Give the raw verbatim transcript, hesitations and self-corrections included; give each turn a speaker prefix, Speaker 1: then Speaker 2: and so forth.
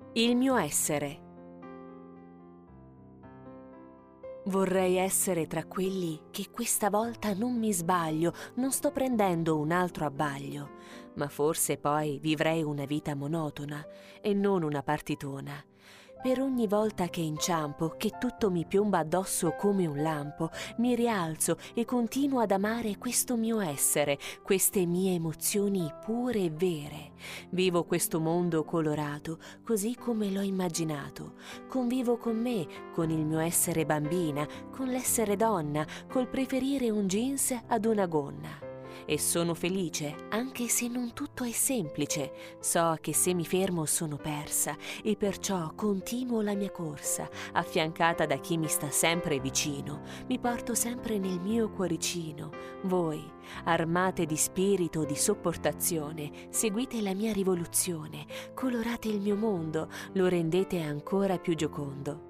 Speaker 1: Il mio essere. Vorrei essere tra quelli che questa volta non mi sbaglio, non sto prendendo un altro abbaglio, ma forse poi vivrei una vita monotona e non una partitona. Per ogni volta che inciampo, che tutto mi piomba addosso come un lampo, mi rialzo e continuo ad amare questo mio essere, queste mie emozioni pure e vere. Vivo questo mondo colorato, così come l'ho immaginato. Convivo con me, con il mio essere bambina, con l'essere donna, col preferire un jeans ad una gonna. E sono felice, anche se non tutto è semplice. So che se mi fermo sono persa e perciò continuo la mia corsa, affiancata da chi mi sta sempre vicino. Mi porto sempre nel mio cuoricino. Voi, armate di spirito, di sopportazione, seguite la mia rivoluzione, colorate il mio mondo, lo rendete ancora più giocondo.